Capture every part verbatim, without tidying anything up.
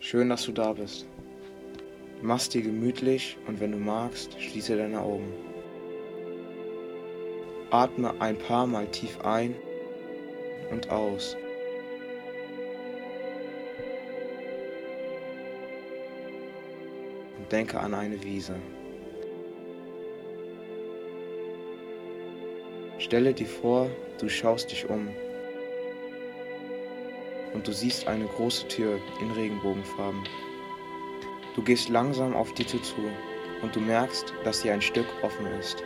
Schön, dass du da bist. Mach's dir gemütlich und wenn du magst, schließe deine Augen. Atme ein paar Mal tief ein und aus. Und denke an eine Wiese. Stelle dir vor, du schaust dich um und du siehst eine große Tür in Regenbogenfarben. Du gehst langsam auf die Tür zu und du merkst, dass sie ein Stück offen ist.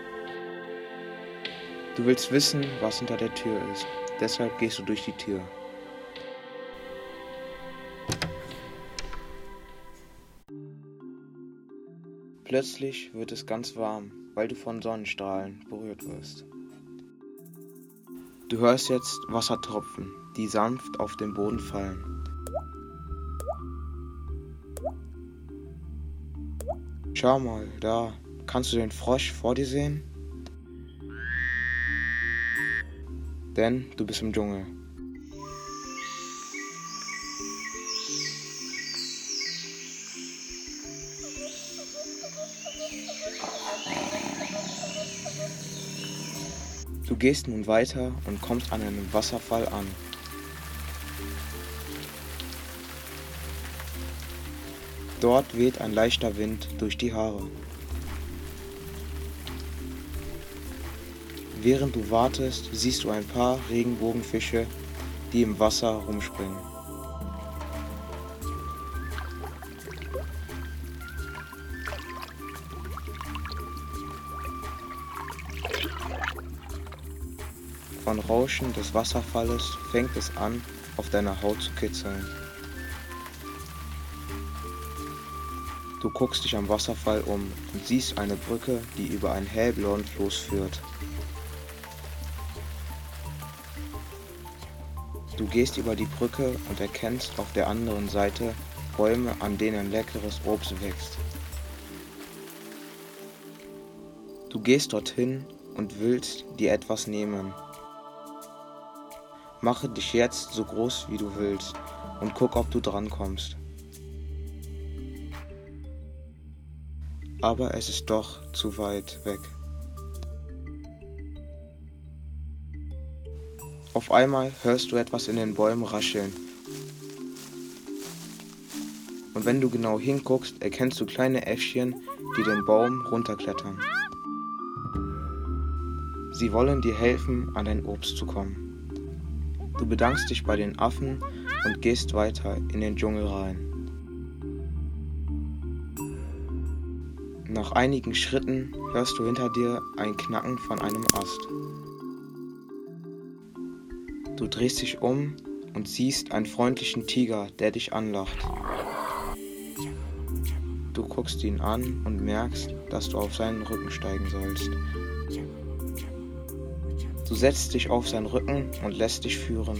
Du willst wissen, was hinter der Tür ist, deshalb gehst du durch die Tür. Plötzlich wird es ganz warm, weil du von Sonnenstrahlen berührt wirst. Du hörst jetzt Wassertropfen, die sanft auf den Boden fallen. Schau mal, da, kannst du den Frosch vor dir sehen? Denn du bist im Dschungel. Du gehst nun weiter und kommst an einem Wasserfall an. Dort weht ein leichter Wind durch die Haare. Während du wartest, siehst du ein paar Regenbogenfische, die im Wasser rumspringen. Von Rauschen des Wasserfalles fängt es an, auf deiner Haut zu kitzeln. Du guckst dich am Wasserfall um und siehst eine Brücke, die über einen hellblauen Floß führt. Du gehst über die Brücke und erkennst auf der anderen Seite Bäume, an denen leckeres Obst wächst. Du gehst dorthin und willst dir etwas nehmen. Mache dich jetzt so groß wie du willst und guck, ob du drankommst. Aber es ist doch zu weit weg. Auf einmal hörst du etwas in den Bäumen rascheln. Und wenn du genau hinguckst, erkennst du kleine Äffchen, die den Baum runterklettern. Sie wollen dir helfen, an dein Obst zu kommen. Du bedankst dich bei den Affen und gehst weiter in den Dschungel rein. Nach einigen Schritten hörst du hinter dir ein Knacken von einem Ast. Du drehst dich um und siehst einen freundlichen Tiger, der dich anlacht. Du guckst ihn an und merkst, dass du auf seinen Rücken steigen sollst. Du setzt dich auf seinen Rücken und lässt dich führen.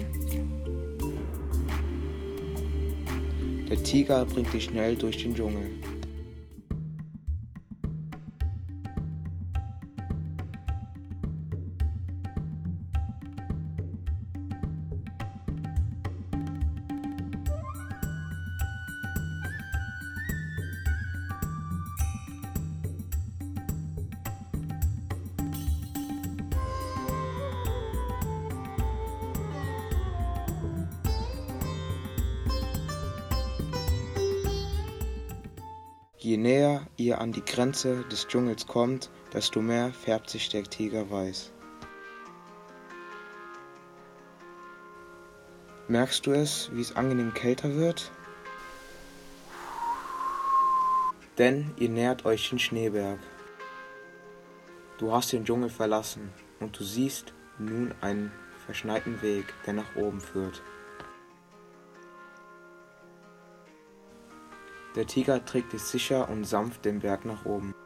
Der Tiger bringt dich schnell durch den Dschungel. Je näher ihr an die Grenze des Dschungels kommt, desto mehr färbt sich der Tiger weiß. Merkst du es, wie es angenehm kälter wird? Denn ihr nähert euch den Schneeberg. Du hast den Dschungel verlassen und du siehst nun einen verschneiten Weg, der nach oben führt. Der Tiger trägt dich sicher und sanft den Berg nach oben.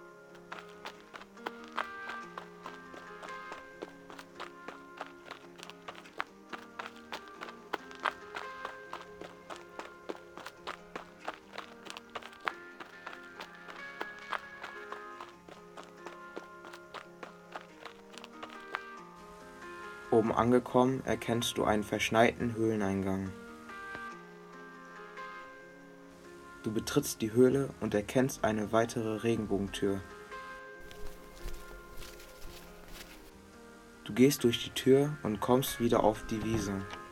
Oben angekommen, erkennst du einen verschneiten Höhleneingang. Du betrittst die Höhle und erkennst eine weitere Regenbogentür. Du gehst durch die Tür und kommst wieder auf die Wiese.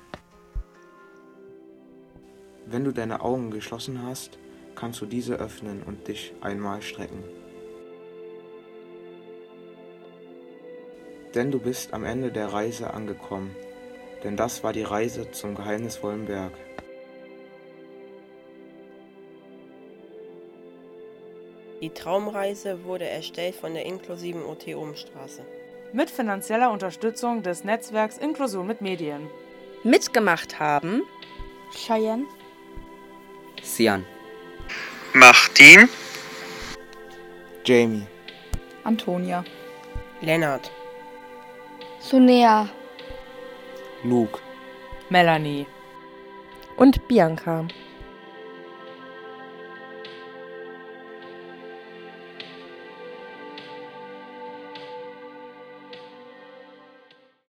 Wenn du deine Augen geschlossen hast, kannst du diese öffnen und dich einmal strecken. Denn du bist am Ende der Reise angekommen, denn das war die Reise zum geheimnisvollen Berg. Die Traumreise wurde erstellt von der inklusiven O T Obenstraße. Mit finanzieller Unterstützung des Netzwerks Inklusion mit Medien. Mitgemacht haben Cheyenne, Sian, Martin, Jamie, Antonia, Lennart, Sunea, Luke, Melanie und Bianca.